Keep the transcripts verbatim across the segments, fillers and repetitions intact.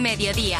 Mediodía.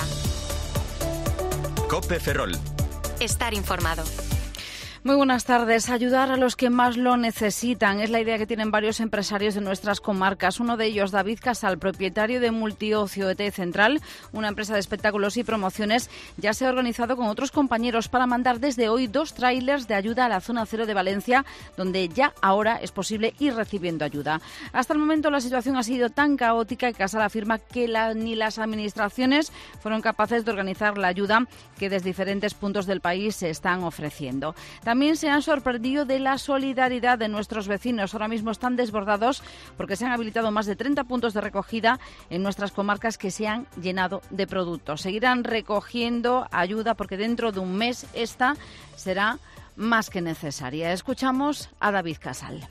COPE Ferrol. Estar informado. Muy buenas tardes. Ayudar a los que más lo necesitan es la idea que tienen varios empresarios de nuestras comarcas. Uno de ellos, David Casal, propietario de Multiocio E T Central, una empresa de espectáculos y promociones, ya se ha organizado con otros compañeros para mandar desde hoy dos tráilers de ayuda a la zona cero de Valencia, donde ya ahora es posible ir recibiendo ayuda. Hasta el momento la situación ha sido tan caótica que Casal afirma que la, ni las administraciones fueron capaces de organizar la ayuda que desde diferentes puntos del país se están ofreciendo. También se han sorprendido de la solidaridad de nuestros vecinos. Ahora mismo están desbordados porque se han habilitado más de treinta puntos de recogida en nuestras comarcas que se han llenado de productos. Seguirán recogiendo ayuda porque dentro de un mes esta será más que necesaria. Escuchamos a David Casal.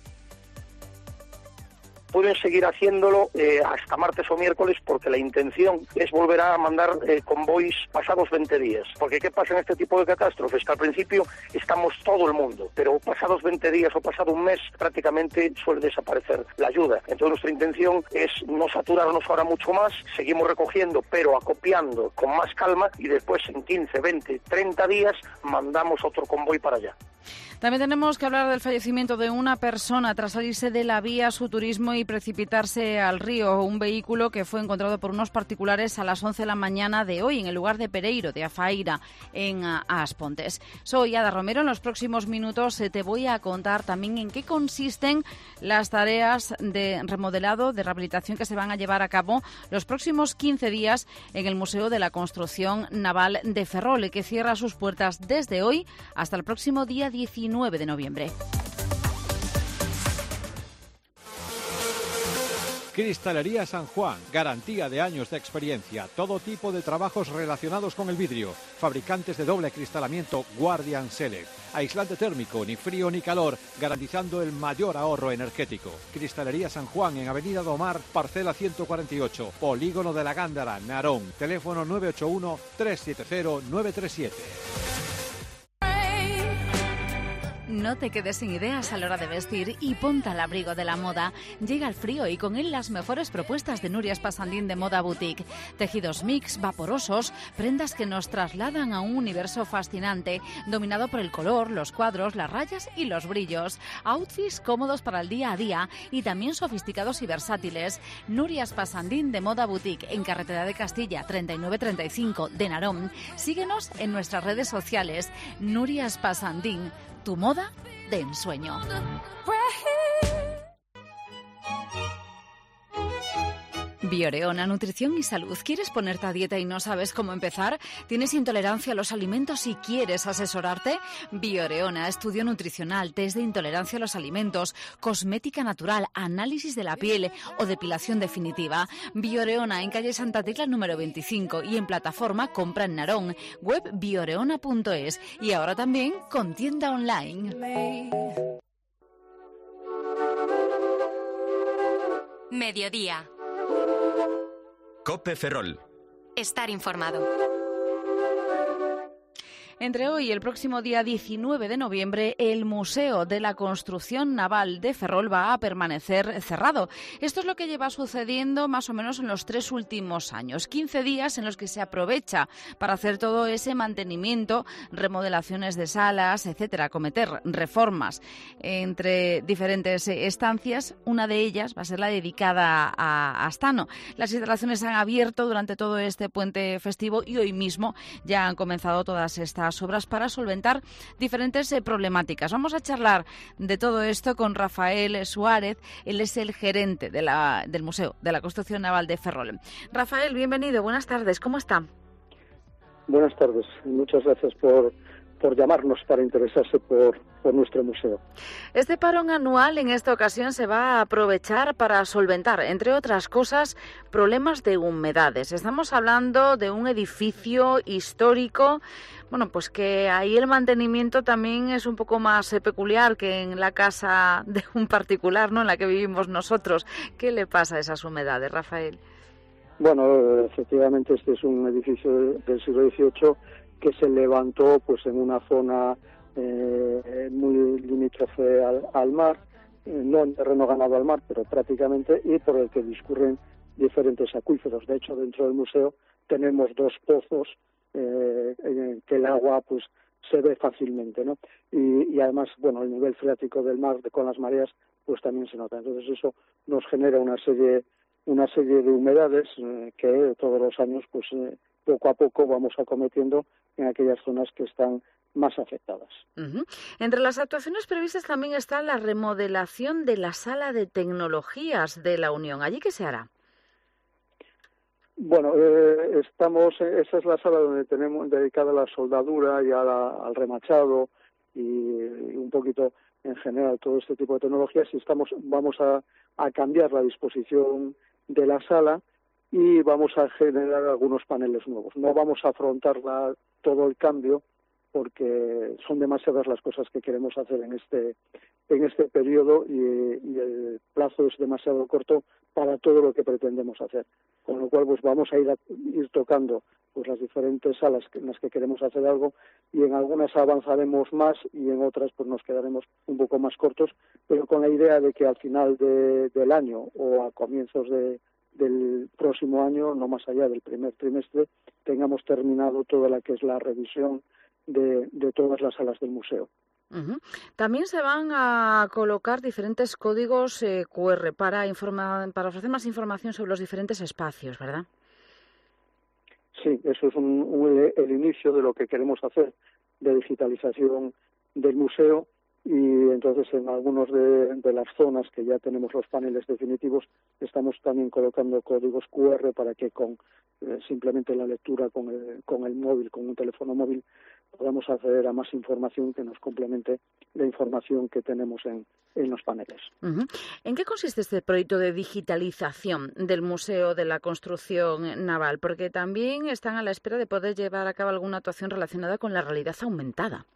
Pueden seguir haciéndolo eh, hasta martes o miércoles porque la intención es volver a mandar eh, convoys pasados veinte días. Porque ¿qué pasa en este tipo de catástrofes? Que al principio estamos todo el mundo, pero pasados veinte días o pasado un mes prácticamente suele desaparecer la ayuda. Entonces nuestra intención es no saturarnos ahora mucho más, seguimos recogiendo pero acopiando con más calma y después en quince, veinte, treinta días mandamos otro convoy para allá. También tenemos que hablar del fallecimiento de una persona tras salirse de la vía a su turismo y precipitarse al río. Un vehículo que fue encontrado por unos particulares a las once de la mañana de hoy en el lugar de Pereiro, de Afaira, en Aspontes. Soy Ada Romero. En los próximos minutos te voy a contar también en qué consisten las tareas de remodelado, de rehabilitación que se van a llevar a cabo los próximos quince días en el Museo de la Construcción Naval de Ferrol, que cierra sus puertas desde hoy hasta el próximo día diecinueve de noviembre. Cristalería San Juan, garantía de años de experiencia, todo tipo de trabajos relacionados con el vidrio, fabricantes de doble cristalamiento Guardian Select, aislante térmico, ni frío ni calor, garantizando el mayor ahorro energético. Cristalería San Juan en Avenida Domar, parcela ciento cuarenta y ocho, Polígono de la Gándara, Narón, teléfono nueve ocho uno, tres siete cero, nueve tres siete. No te quedes sin ideas a la hora de vestir y ponte al abrigo de la moda. Llega el frío y con él las mejores propuestas de Nuria Espasandín de Moda Boutique. Tejidos mix, vaporosos, prendas que nos trasladan a un universo fascinante, dominado por el color, los cuadros, las rayas y los brillos. Outfits cómodos para el día a día y también sofisticados y versátiles. Nuria Espasandín de Moda Boutique, en Carretera de Castilla, treinta y nueve treinta y cinco de Narón. Síguenos en nuestras redes sociales. Nuria Espasandín, tu moda de ensueño. Bioreona, nutrición y salud. ¿Quieres ponerte a dieta y no sabes cómo empezar? ¿Tienes intolerancia a los alimentos y quieres asesorarte? Bioreona, estudio nutricional, test de intolerancia a los alimentos, cosmética natural, análisis de la piel o depilación definitiva. Bioreona, en calle Santa Tecla número veinticinco y en plataforma Compra en Narón, web bioreona punto es y ahora también con tienda online. Mediodía. COPE Ferrol. Estar informado. Entre hoy y el próximo día diecinueve de noviembre, el Museo de la Construcción Naval de Ferrol va a permanecer cerrado. Esto es lo que lleva sucediendo más o menos en los tres últimos años. quince días en los que se aprovecha para hacer todo ese mantenimiento, remodelaciones de salas, etcétera, acometer reformas entre diferentes estancias. Una de ellas va a ser la dedicada a Astano. Las instalaciones se han abierto durante todo este puente festivo y hoy mismo ya han comenzado todas estas obras para solventar diferentes eh, problemáticas. Vamos a charlar de todo esto con Rafael Suárez. Él es el gerente de la, del Museo de la Construcción Naval de Ferrol. Rafael, bienvenido. Buenas tardes. ¿Cómo está? Buenas tardes. Muchas gracias por, por llamarnos para interesarse por, por nuestro museo. Este parón anual en esta ocasión se va a aprovechar para solventar, entre otras cosas, problemas de humedades. Estamos hablando de un edificio histórico, bueno, pues que ahí el mantenimiento también es un poco más eh, peculiar que en la casa de un particular, ¿no?, en la que vivimos nosotros. ¿Qué le pasa a esas humedades, Rafael? Bueno, efectivamente este es un edificio del siglo dieciocho que se levantó pues en una zona eh, muy limítrofe al, al mar, eh, no en terreno ganado al mar, pero prácticamente, y por el que discurren diferentes acuíferos. De hecho, dentro del museo tenemos dos pozos eh, en que el agua pues se ve fácilmente, ¿no? Y, y además, bueno, el nivel freático del mar de, con las mareas pues también se nota. Entonces eso nos genera una serie una serie de humedades eh, que todos los años pues eh, poco a poco vamos acometiendo en aquellas zonas que están más afectadas. Uh-huh. Entre las actuaciones previstas también está la remodelación de la sala de tecnologías de la Unión. ¿Allí qué se hará? Bueno, eh, estamos, esa es la sala donde tenemos dedicada a la soldadura y a la, al remachado y, y un poquito en general todo este tipo de tecnologías, y estamos, vamos a, a cambiar la disposición de la sala y vamos a generar algunos paneles nuevos. No vamos a afrontar la, todo el cambio porque son demasiadas las cosas que queremos hacer en este en este periodo y, y el plazo es demasiado corto para todo lo que pretendemos hacer. Con lo cual, pues vamos a ir a, ir tocando pues las diferentes salas en las que queremos hacer algo, y en algunas avanzaremos más y en otras pues nos quedaremos un poco más cortos, pero con la idea de que al final de, del año o a comienzos de, del próximo año, no más allá del primer trimestre, tengamos terminado toda la que es la revisión de, de todas las salas del museo. Uh-huh. También se van a colocar diferentes códigos eh, cu erre para, informa- para ofrecer más información sobre los diferentes espacios, ¿verdad? Sí, eso es un, un, el inicio de lo que queremos hacer de digitalización del museo, y entonces en algunos de, de las zonas que ya tenemos los paneles definitivos estamos también colocando códigos cu erre para que con eh, simplemente la lectura con el, con el móvil, con un teléfono móvil, podamos acceder a más información que nos complemente la información que tenemos en, en los paneles. Uh-huh. ¿En qué consiste este proyecto de digitalización del Museo de la Construcción Naval? Porque también están a la espera de poder llevar a cabo alguna actuación relacionada con la realidad aumentada.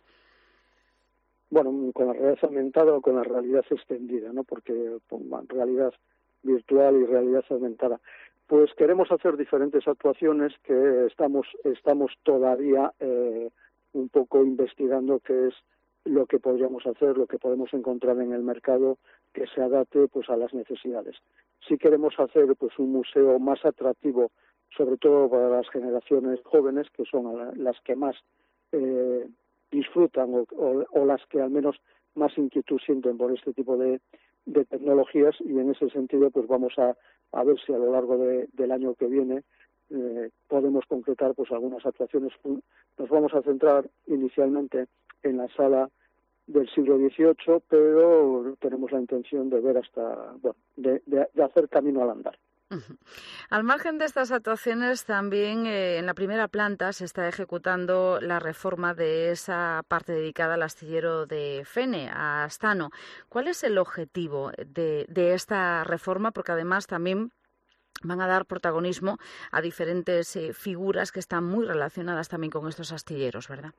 Bueno, con la realidad aumentada o con la realidad extendida, ¿no? Porque con realidad virtual y realidad aumentada. Pues queremos hacer diferentes actuaciones que estamos estamos todavía eh, un poco investigando qué es lo que podríamos hacer, lo que podemos encontrar en el mercado que se adapte pues a las necesidades. Sí queremos hacer pues un museo más atractivo, sobre todo para las generaciones jóvenes, que son las que más eh, disfrutan o, o, o las que al menos más inquietud sienten por este tipo de, de tecnologías, y en ese sentido pues vamos a, a ver si a lo largo de, del año que viene eh, podemos concretar pues algunas actuaciones. Nos vamos a centrar inicialmente en la sala del siglo dieciocho, pero tenemos la intención de ver hasta, bueno, de, de, de hacer camino al andar. Uh-huh. Al margen de estas actuaciones, también eh, en la primera planta se está ejecutando la reforma de esa parte dedicada al astillero de Fene, a Astano. ¿Cuál es el objetivo de, de esta reforma? Porque además también van a dar protagonismo a diferentes eh, figuras que están muy relacionadas también con estos astilleros, ¿verdad?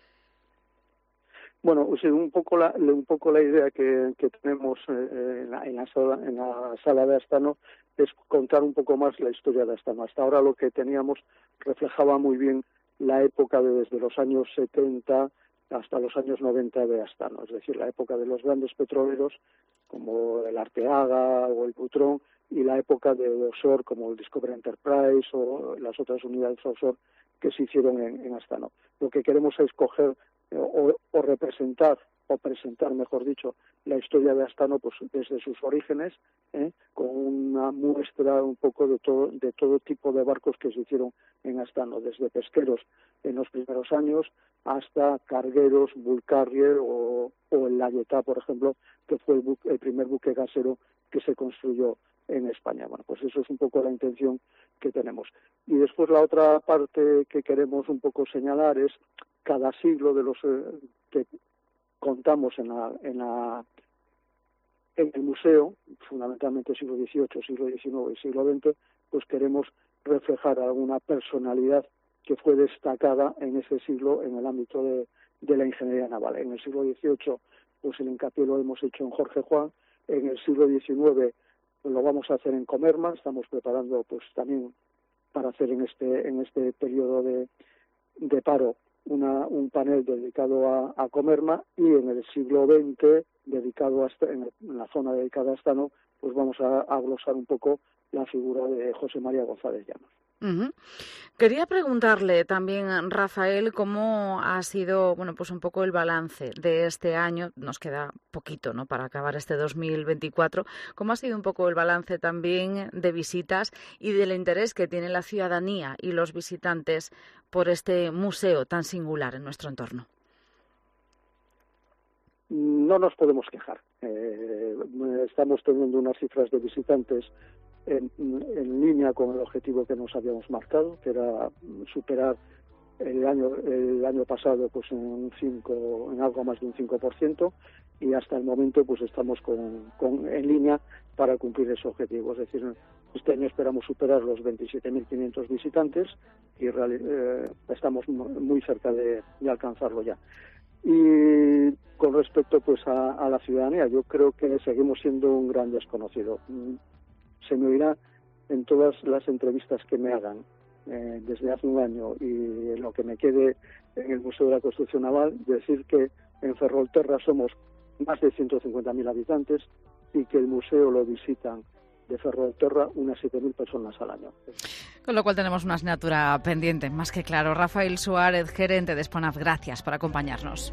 Bueno, o sea, un poco la un poco la idea que, que tenemos eh, en, la, en, la sala, en la sala de Astano es contar un poco más la historia de Astano. Hasta ahora lo que teníamos reflejaba muy bien la época de desde los años setenta hasta los años noventa de Astano, es decir, la época de los grandes petroleros como el Arteaga o el Butrón, y la época de offshore como el Discovery Enterprise o las otras unidades offshore que se hicieron en, en Astano. Lo que queremos es coger O, o representar, o presentar, mejor dicho, la historia de Astano pues desde sus orígenes, ¿eh? con una muestra un poco de todo, de todo tipo de barcos que se hicieron en Astano, desde pesqueros en los primeros años hasta cargueros, bull carrier o, o el Layetá, por ejemplo, que fue el, buque, el primer buque gasero que se construyó en España. Bueno, pues eso es un poco la intención que tenemos. Y después la otra parte que queremos un poco señalar es cada siglo de los eh, que contamos en la, en la en el museo, fundamentalmente siglo dieciocho, siglo diecinueve y siglo veinte, pues queremos reflejar alguna personalidad que fue destacada en ese siglo en el ámbito de, de la ingeniería naval. En el siglo dieciocho, pues el hincapié lo hemos hecho en Jorge Juan. En el siglo diecinueve pues lo vamos a hacer en Comerma. Estamos preparando pues también para hacer en este en este periodo de, de paro Una, un panel dedicado a, a Comerma, y en el siglo veinte, dedicado a, en, el, en la zona dedicada a Astano, pues vamos a, a glosar un poco la figura de José María González Llanos. Uh-huh. Quería preguntarle también, Rafael, cómo ha sido, bueno, pues un poco el balance de este año. Nos queda poquito, ¿no?, para acabar este dos mil veinticuatro. ¿Cómo ha sido un poco el balance también de visitas y del interés que tiene la ciudadanía y los visitantes por este museo tan singular en nuestro entorno? No nos podemos quejar. Eh, estamos teniendo unas cifras de visitantes en, en línea con el objetivo que nos habíamos marcado, que era superar el año el año pasado pues en un cinco, en algo más de un cinco por ciento, y hasta el momento pues estamos con, con en línea para cumplir ese objetivo. Es decir, este año esperamos superar los veintisiete mil quinientos visitantes y eh, estamos muy cerca de, de alcanzarlo ya. Y con respecto pues a, a la ciudadanía, yo creo que seguimos siendo un gran desconocido. Se me oirá en todas las entrevistas que me hagan eh, desde hace un año y en lo que me quede en el Museo de la Construcción Naval, decir que en Ferrolterra somos más de ciento cincuenta mil habitantes y que el museo lo visitan de Ferrolterra unas siete mil personas al año. Con lo cual tenemos una asignatura pendiente, más que claro. Rafael Suárez, gerente de SPONAF, gracias por acompañarnos.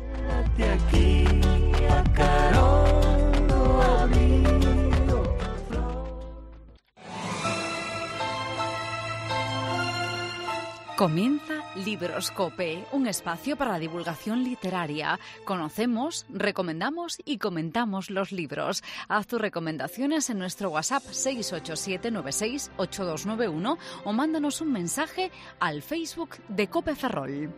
Comienza Libroscope, un espacio para la divulgación literaria. Conocemos, recomendamos y comentamos los libros. Haz tus recomendaciones en nuestro WhatsApp seis ocho siete nueve seis ocho dos nueve uno o mándanos un mensaje al Facebook de COPE Ferrol.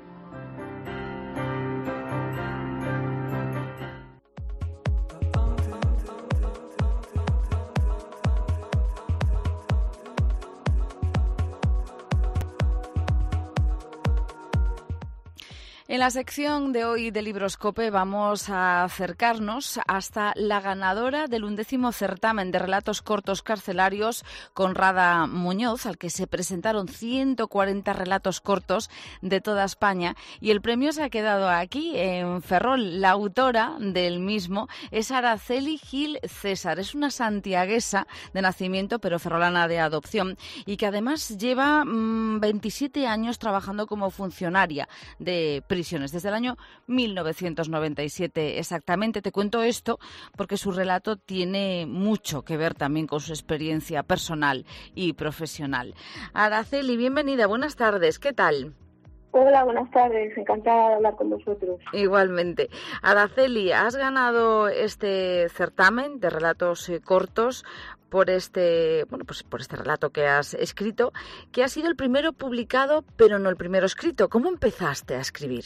En la sección de hoy de Libroscope vamos a acercarnos hasta la ganadora del undécimo certamen de relatos cortos carcelarios, Conrada Muñoz, al que se presentaron ciento cuarenta relatos cortos de toda España, y el premio se ha quedado aquí, en Ferrol. La autora del mismo es Araceli Gil César. Es una santiaguesa de nacimiento, pero ferrolana de adopción, y que además lleva mmm, veintisiete años trabajando como funcionaria de prisiones, desde el año mil novecientos noventa y siete exactamente. Te cuento esto porque su relato tiene mucho que ver también con su experiencia personal y profesional. Araceli, bienvenida, buenas tardes, ¿qué tal? Hola, buenas tardes, encantada de hablar con vosotros. Igualmente. Araceli, has ganado este certamen de relatos eh, cortos por este, bueno, pues por este relato que has escrito, que ha sido el primero publicado, pero no el primero escrito. ¿Cómo empezaste a escribir?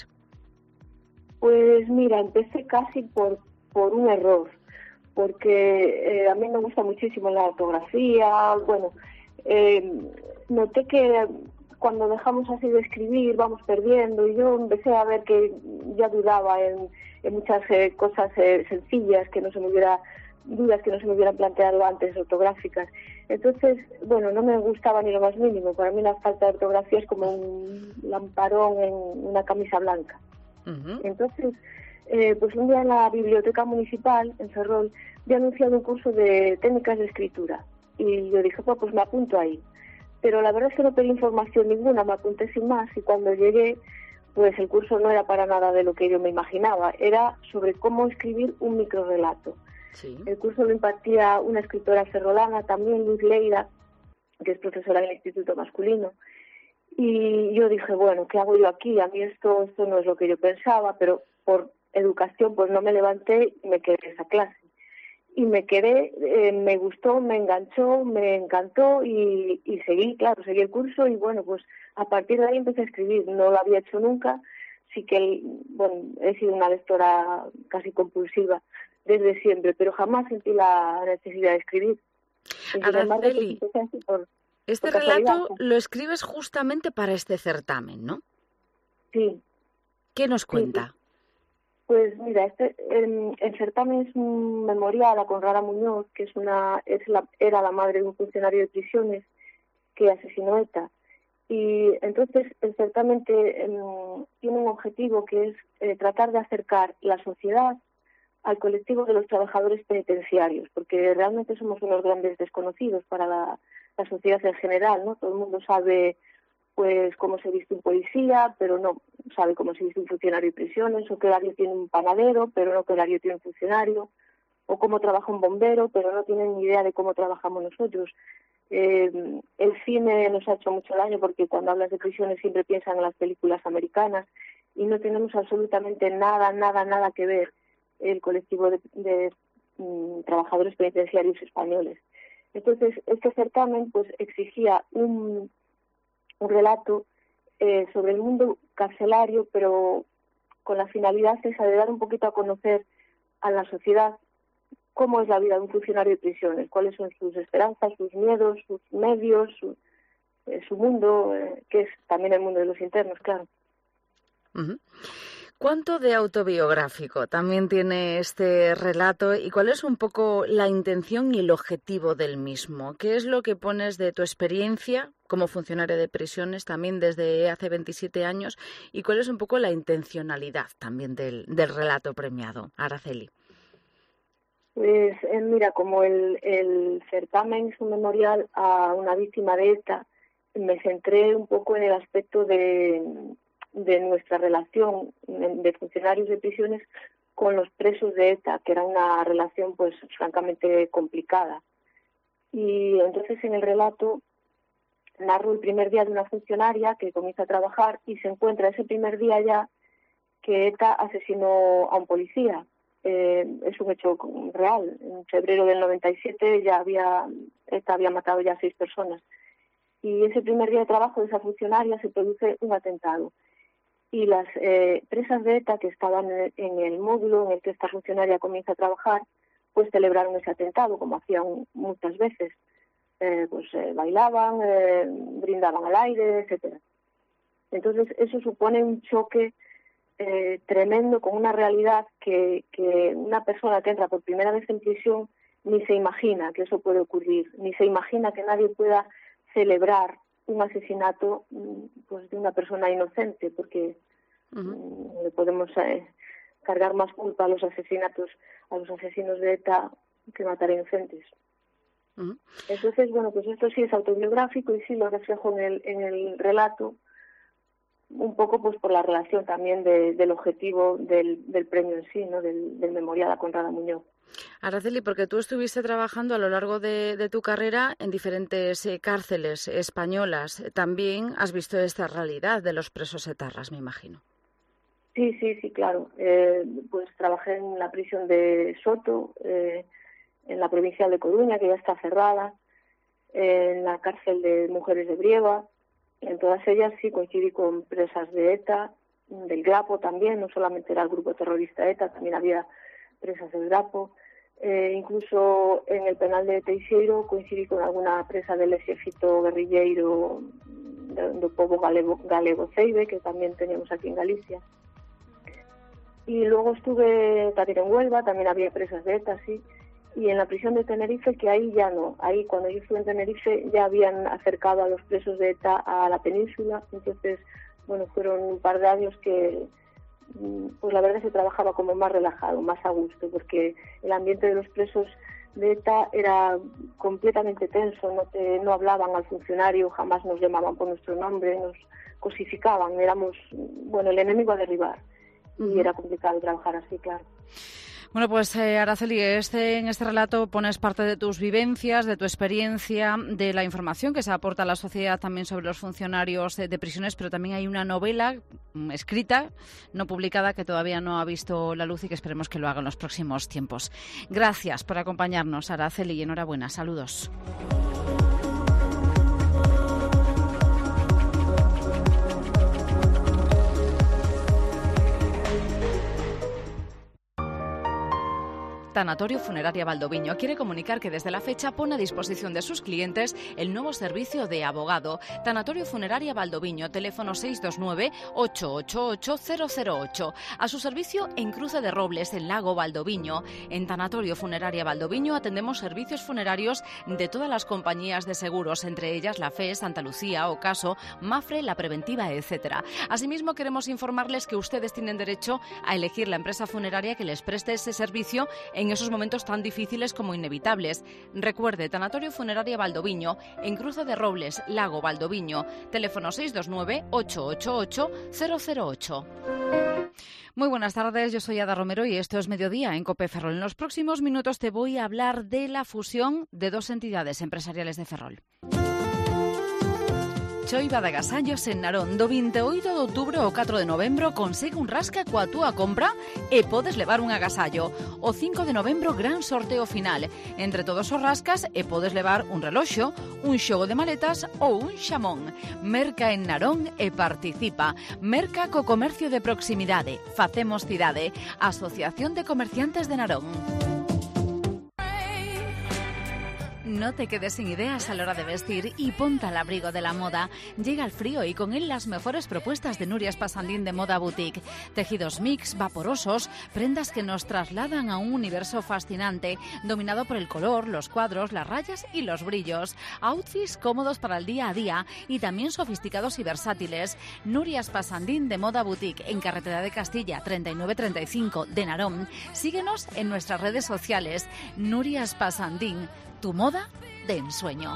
Pues mira, empecé casi por, por un error, porque eh, a mí me gusta muchísimo la ortografía. Bueno, eh, noté que cuando dejamos así de escribir vamos perdiendo, y yo empecé a ver que ya dudaba en, en muchas eh, cosas eh, sencillas que no se me hubiera dudas que no se me hubieran planteado antes, ortográficas. Entonces, bueno, no me gustaba ni lo más mínimo. Para mí la falta de ortografía es como un lamparón en una camisa blanca. Uh-huh. Entonces, eh, pues un día en la biblioteca municipal, en Ferrol, había anunciado un curso de técnicas de escritura. Y yo dije, pues, pues me apunto ahí. Pero la verdad es que no pedí información ninguna, me apunté sin más, y cuando llegué, pues el curso no era para nada de lo que yo me imaginaba. Era sobre cómo escribir un microrrelato. Sí. El curso lo impartía una escritora ferrolana, también Luz Leira, que es profesora del Instituto Masculino. Y yo dije, bueno, ¿qué hago yo aquí? A mí esto, esto no es lo que yo pensaba, pero por educación pues no me levanté y me quedé en esa clase. Y me quedé, eh, me gustó, me enganchó, me encantó y, y seguí, claro, seguí el curso y bueno, pues a partir de ahí empecé a escribir. No lo había hecho nunca, sí que, bueno, he sido una lectora casi compulsiva desde siempre, pero jamás sentí la necesidad de escribir. Araceli, por, este por relato lo escribes justamente para este certamen, ¿no? Sí. ¿Qué nos cuenta? Sí. Pues mira, este el, el certamen es un memorial a Conrada Muñoz, que es una es la, era la madre de un funcionario de prisiones que asesinó ETA. Y entonces el certamen te, um, tiene un objetivo que es eh, tratar de acercar la sociedad al colectivo de los trabajadores penitenciarios, porque realmente somos unos grandes desconocidos para la, la sociedad en general, ¿no? Todo el mundo sabe pues cómo se viste un policía, pero no sabe cómo se viste un funcionario de prisiones, o qué horario tiene un panadero, pero no qué horario tiene un funcionario, o cómo trabaja un bombero, pero no tienen ni idea de cómo trabajamos nosotros. Eh, el cine nos ha hecho mucho daño porque cuando hablas de prisiones siempre piensan en las películas americanas y no tenemos absolutamente nada, nada, nada que ver el colectivo de, de um, trabajadores penitenciarios españoles. Entonces, este certamen pues exigía un un relato eh, sobre el mundo carcelario, pero con la finalidad esa de dar un poquito a conocer a la sociedad cómo es la vida de un funcionario de prisiones, cuáles son sus esperanzas, sus miedos, sus medios, su, eh, su mundo, eh, que es también el mundo de los internos, claro. Uh-huh. ¿Cuánto de autobiográfico también tiene este relato y cuál es un poco la intención y el objetivo del mismo? ¿Qué es lo que pones de tu experiencia como funcionaria de prisiones también desde hace veintisiete años y cuál es un poco la intencionalidad también del, del relato premiado, Araceli? Pues eh, mira, como el, el certamen es un memorial a una víctima de ETA, me centré un poco en el aspecto de... de nuestra relación de funcionarios de prisiones con los presos de ETA, que era una relación pues francamente complicada. Y entonces en el relato narro el primer día de una funcionaria que comienza a trabajar y se encuentra ese primer día ya que ETA asesinó a un policía. Eh, es un hecho real. En febrero del noventa y siete ya había ETA había matado ya a seis personas. Y ese primer día de trabajo de esa funcionaria se produce un atentado. Y las eh, presas de ETA que estaban en el, en el módulo en el que esta funcionaria comienza a trabajar, pues celebraron ese atentado, como hacían muchas veces. Eh, pues eh, bailaban, eh, brindaban al aire, etcétera. Entonces eso supone un choque eh, tremendo con una realidad que, que una persona que entra por primera vez en prisión ni se imagina que eso puede ocurrir, ni se imagina que nadie pueda celebrar un asesinato pues de una persona inocente, porque uh-huh. le podemos eh, cargar más culpa a los asesinatos, a los asesinos de ETA que matar inocentes. Uh-huh. Entonces, bueno, pues esto sí es autobiográfico y sí lo reflejo en el, en el relato, un poco pues por la relación también de, del objetivo del, del premio en sí, ¿no? del, del memorial a Conrada Muñoz. Araceli, porque tú estuviste trabajando a lo largo de, de tu carrera en diferentes eh, cárceles españolas. También has visto esta realidad de los presos etarras, me imagino. Sí, sí, sí, claro. Eh, pues trabajé en la prisión de Soto, eh, en la provincial de Coruña, que ya está cerrada, eh, en la cárcel de mujeres de Brieva. En todas ellas sí coincidí con presas de ETA, del Grapo también, no solamente era el grupo terrorista ETA, también había presas del Grapo. Eh, incluso en el penal de Teixeiro coincidí con alguna presa del exército guerrilleiro do, do povo galego, galego Ceibe, que también teníamos aquí en Galicia. Y luego estuve también en Huelva, también había presas de ETA, sí. Y en la prisión de Tenerife, que ahí ya no. Ahí cuando yo estuve en Tenerife ya habían acercado a los presos de ETA a la península. Entonces, bueno, fueron un par de años que pues la verdad se trabajaba como más relajado, más a gusto, porque el ambiente de los presos de ETA era completamente tenso, no, te, no hablaban al funcionario, jamás nos llamaban por nuestro nombre, nos cosificaban, éramos, bueno, el enemigo a derribar, y era complicado trabajar así, claro. Bueno, pues eh, Araceli, este, en este relato pones parte de tus vivencias, de tu experiencia, de la información que se aporta a la sociedad también sobre los funcionarios de, de prisiones, pero también hay una novela mm, escrita, no publicada, que todavía no ha visto la luz y que esperemos que lo haga en los próximos tiempos. Gracias por acompañarnos, Araceli, y enhorabuena. Saludos. Tanatorio Funeraria Valdoviño quiere comunicar que desde la fecha pone a disposición de sus clientes el nuevo servicio de abogado. Tanatorio Funeraria Valdoviño, teléfono seis dos nueve, ocho ocho ocho, cero cero ocho. A su servicio en Cruce de Robles, en Lago Valdoviño. En Tanatorio Funeraria Valdoviño atendemos servicios funerarios de todas las compañías de seguros, entre ellas la F E, Santa Lucía, Ocaso, Mafre, La Preventiva, etcétera. Asimismo, queremos informarles que ustedes tienen derecho a elegir la empresa funeraria que les preste ese servicio en esos momentos tan difíciles como inevitables. Recuerde, Tanatorio Funeraria Valdoviño, en Cruce de Robles, Lago Valdoviño, teléfono seis dos nueve, ocho ocho ocho, cero cero ocho. Muy buenas tardes, yo soy Ada Romero y esto es Mediodía en COPE Ferrol. En los próximos minutos te voy a hablar de la fusión de dos entidades empresariales de Ferrol. Choiva de agasallos en Narón. Do veintiocho de outubro ao catro de novembro consegue un rasca coa túa compra e podes levar un agasallo. O cinco de novembro gran sorteo final. Entre todos os rascas e podes levar un reloxo, un xogo de maletas ou un xamón. Merca en Narón e participa. Merca co comercio de proximidade. Facemos cidade. Asociación de Comerciantes de Narón. No te quedes sin ideas a la hora de vestir y ponte al abrigo de la moda. Llega el frío y con él las mejores propuestas de Nuria Espasandín de Moda Boutique. Tejidos mix, vaporosos, prendas que nos trasladan a un universo fascinante, dominado por el color, los cuadros, las rayas y los brillos. Outfits cómodos para el día a día y también sofisticados y versátiles. Nuria Espasandín de Moda Boutique, en Carretera de Castilla, treinta y nueve treinta y cinco de Narón. Síguenos en nuestras redes sociales. Nuria Espasandín, tu moda de ensueño.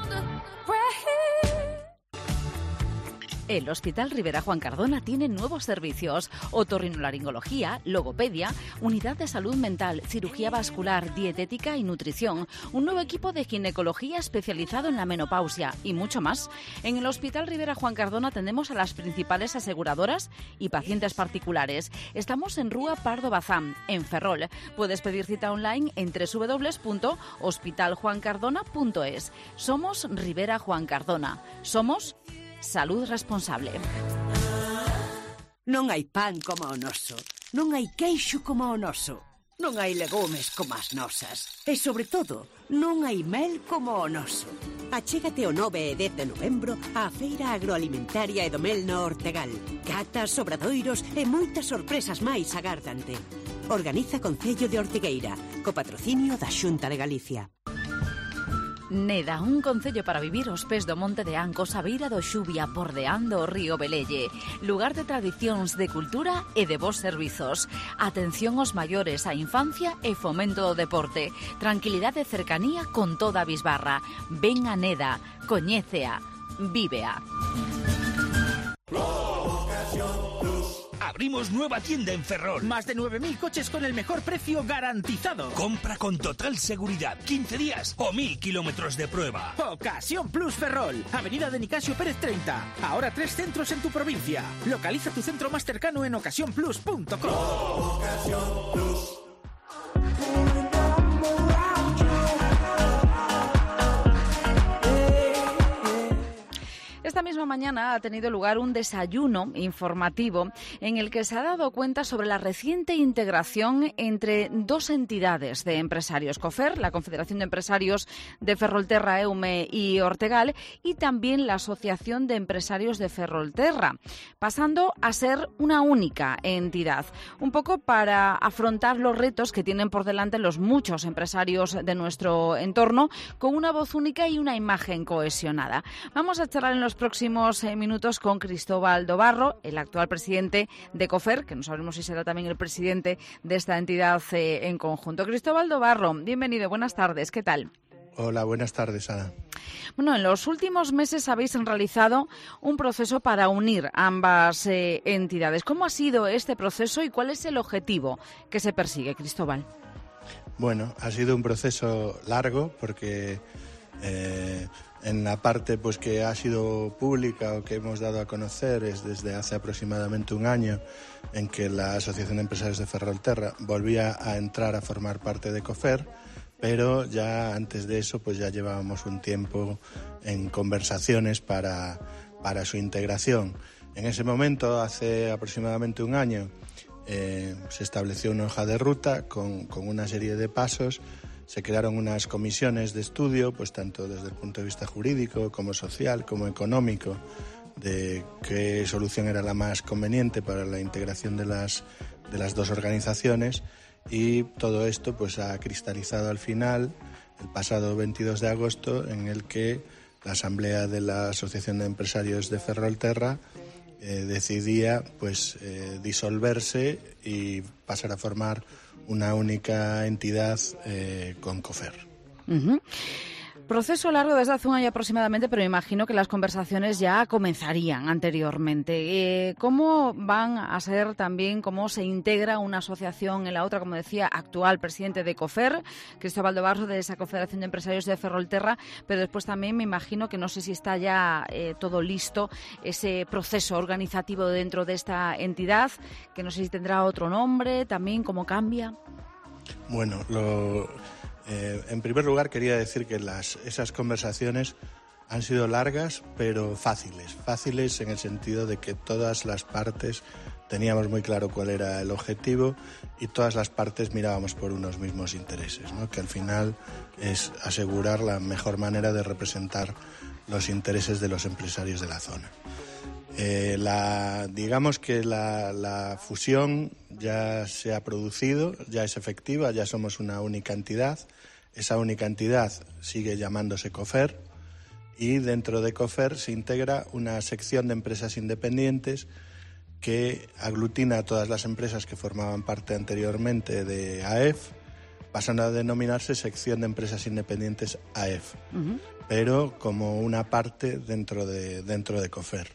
El Hospital Rivera Juan Cardona tiene nuevos servicios: otorrinolaringología, logopedia, unidad de salud mental, cirugía vascular, dietética y nutrición, un nuevo equipo de ginecología especializado en la menopausia y mucho más. En el Hospital Rivera Juan Cardona atendemos a las principales aseguradoras y pacientes particulares. Estamos en Rúa Pardo Bazán, en Ferrol. Puedes pedir cita online en doble u doble u doble u punto hospital juan cardona punto es. Somos Rivera Juan Cardona. Somos salud responsable. Non hai pan como o noso, non hai queixo como o noso, non hai legumes como as nosas e, sobre todo, non hai mel como o noso. Achégate o nove e dez de novembro á Feira Agroalimentaria e do Mel no Ortegal. Catas, obradoiros e moitas sorpresas máis agárdante. Organiza Concello de Ortigueira, co patrocinio da Xunta de Galicia. Neda, un concello para vivir aos pés do Monte de Ancos, a beira do Xubia, bordeando o río Velelle. Lugar de tradicións, de cultura e de bons servizos. Atención aos maiores, a infancia e fomento do deporte. Tranquilidade e cercanía con toda a bisbarra. Ven a Neda, coñécea, vívea. Abrimos nueva tienda en Ferrol. Más de nueve mil coches con el mejor precio garantizado. Compra con total seguridad. quince días o mil kilómetros de prueba. Ocasión Plus Ferrol. Avenida de Nicasio Pérez treinta. Ahora tres centros en tu provincia. Localiza tu centro más cercano en ocasión plus punto com. Ocasión Plus. Esta misma mañana ha tenido lugar un desayuno informativo en el que se ha dado cuenta sobre la reciente integración entre dos entidades de empresarios, COFER, la Confederación de Empresarios de Ferrolterra, Eume y Ortegal, y también la Asociación de Empresarios de Ferrolterra, pasando a ser una única entidad, un poco para afrontar los retos que tienen por delante los muchos empresarios de nuestro entorno, con una voz única y una imagen cohesionada. Vamos a charlar en los próximos eh, minutos con Cristóbal Dobarro, el actual presidente de COFER, que no sabemos si será también el presidente de esta entidad eh, en conjunto. Cristóbal Dobarro, bienvenido, buenas tardes, ¿qué tal? Hola, buenas tardes, Ana. Bueno, en los últimos meses habéis realizado un proceso para unir ambas eh, entidades. ¿Cómo ha sido este proceso y cuál es el objetivo que se persigue, Cristóbal? Bueno, ha sido un proceso largo porque eh, en la parte pues que ha sido pública o que hemos dado a conocer es desde hace aproximadamente un año en que la Asociación de Empresarios de Ferrolterra volvía a entrar a formar parte de COFER, pero ya antes de eso pues ya llevábamos un tiempo en conversaciones para, para su integración. En ese momento, hace aproximadamente un año, eh, se estableció una hoja de ruta con, con una serie de pasos. Se crearon unas comisiones de estudio, pues tanto desde el punto de vista jurídico como social como económico, de qué solución era la más conveniente para la integración de las, de las dos organizaciones, y todo esto pues ha cristalizado al final el pasado veintidós de agosto, en el que la Asamblea de la Asociación de Empresarios de Ferrolterra eh, decidía pues eh, disolverse y pasar a formar una única entidad eh, con COFER. Uh-huh. Proceso largo desde hace un año aproximadamente, pero imagino que las conversaciones ya comenzarían anteriormente. Eh, ¿Cómo van a ser también, cómo se integra una asociación en la otra? Como decía, actual presidente de COFER, Cristóbal do Barro, de esa Confederación de Empresarios de Ferrolterra, pero después también me imagino que no sé si está ya eh, todo listo, ese proceso organizativo dentro de esta entidad, que no sé si tendrá otro nombre, también cómo cambia. Bueno, lo... Eh, en primer lugar, quería decir que las, esas conversaciones han sido largas, pero fáciles. Fáciles en el sentido de que todas las partes teníamos muy claro cuál era el objetivo y todas las partes mirábamos por unos mismos intereses, ¿no? Que al final es asegurar la mejor manera de representar los intereses de los empresarios de la zona. Eh, la, digamos que la, la fusión ya se ha producido, ya es efectiva, ya somos una única entidad. Esa única entidad sigue llamándose COFER y dentro de COFER se integra una sección de empresas independientes que aglutina a todas las empresas que formaban parte anteriormente de A E F, pasando a denominarse sección de empresas independientes A E F, uh-huh. pero como una parte dentro de, dentro de COFER.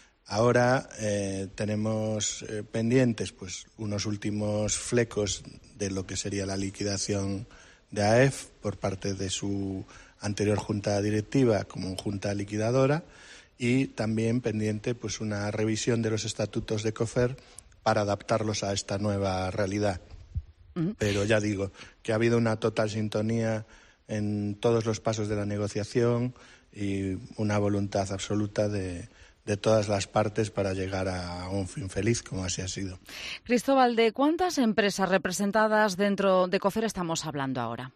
Ahora eh, tenemos eh, pendientes pues unos últimos flecos de lo que sería la liquidación de A E F por parte de su anterior junta directiva como junta liquidadora y también pendiente pues una revisión de los estatutos de COFER para adaptarlos a esta nueva realidad. Uh-huh. Pero ya digo que ha habido una total sintonía en todos los pasos de la negociación y una voluntad absoluta de de todas las partes para llegar a un fin feliz, como así ha sido. Cristóbal, ¿de cuántas empresas representadas dentro de COFER estamos hablando ahora?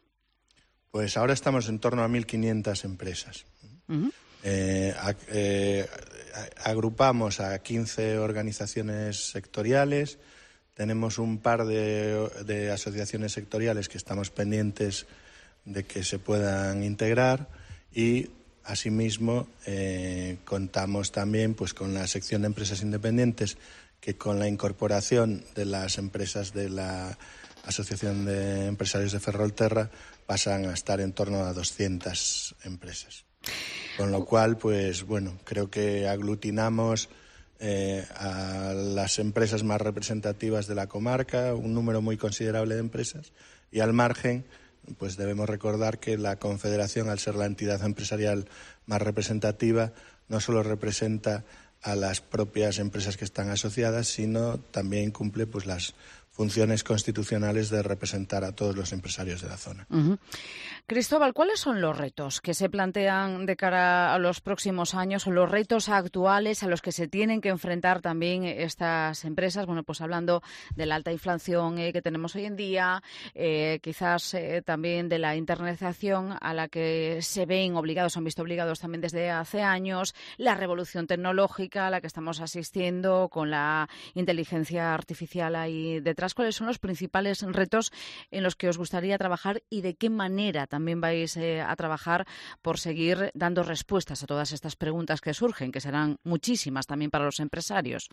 Pues ahora estamos en torno a mil quinientas empresas. Uh-huh. eh, a, eh, agrupamos a quince organizaciones sectoriales, tenemos un par de, de asociaciones sectoriales que estamos pendientes de que se puedan integrar y asimismo, eh, contamos también pues, con la sección de empresas independientes que con la incorporación de las empresas de la Asociación de Empresarios de Ferrolterra pasan a estar en torno a doscientas empresas. Con lo cual, pues bueno, creo que aglutinamos eh, a las empresas más representativas de la comarca, un número muy considerable de empresas, y al margen pues debemos recordar que la Confederación, al ser la entidad empresarial más representativa, no solo representa a las propias empresas que están asociadas, sino también cumple pues las funciones constitucionales de representar a todos los empresarios de la zona. Uh-huh. Cristóbal, ¿cuáles son los retos que se plantean de cara a los próximos años o los retos actuales a los que se tienen que enfrentar también estas empresas? Bueno, pues hablando de la alta inflación eh, que tenemos hoy en día, eh, quizás eh, también de la internalización a la que se ven obligados, se han visto obligados también desde hace años, la revolución tecnológica a la que estamos asistiendo con la inteligencia artificial ahí detrás. ¿Cuáles son los principales retos en los que os gustaría trabajar y de qué manera también vais eh, a trabajar por seguir dando respuestas a todas estas preguntas que surgen, que serán muchísimas también para los empresarios?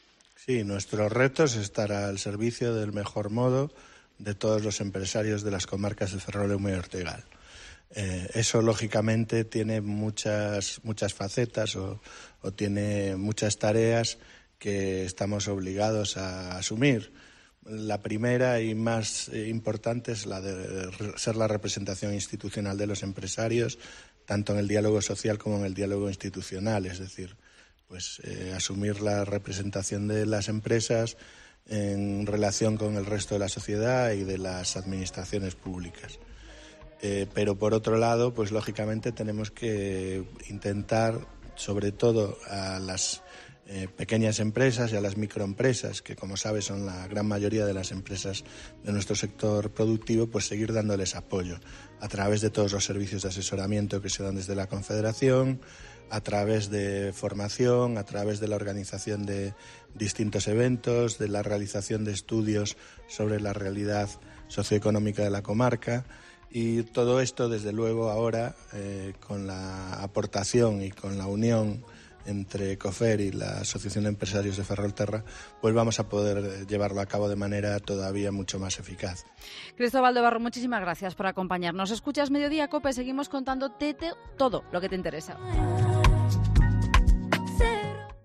Sí, nuestros retos es estar al servicio del mejor modo de todos los empresarios de las comarcas del Ferrol y Ortegal. Eh, eso, lógicamente, tiene muchas, muchas facetas o, o tiene muchas tareas que estamos obligados a asumir. La primera y más importante es la de ser la representación institucional de los empresarios, tanto en el diálogo social como en el diálogo institucional, es decir, pues eh, asumir la representación de las empresas en relación con el resto de la sociedad y de las administraciones públicas. Eh, pero por otro lado, pues lógicamente tenemos que intentar, sobre todo a las Eh, pequeñas empresas y a las microempresas, que como sabes son la gran mayoría de las empresas de nuestro sector productivo, pues seguir dándoles apoyo a través de todos los servicios de asesoramiento que se dan desde la Confederación, a través de formación, a través de la organización de distintos eventos, de la realización de estudios sobre la realidad socioeconómica de la comarca, y todo esto desde luego ahora eh, con la aportación y con la unión entre COFER y la Asociación de Empresarios de Ferrolterra, pues vamos a poder llevarlo a cabo de manera todavía mucho más eficaz. Cristóbal de Barro, muchísimas gracias por acompañarnos. Escuchas Mediodía COPE, seguimos contándote todo lo que te interesa.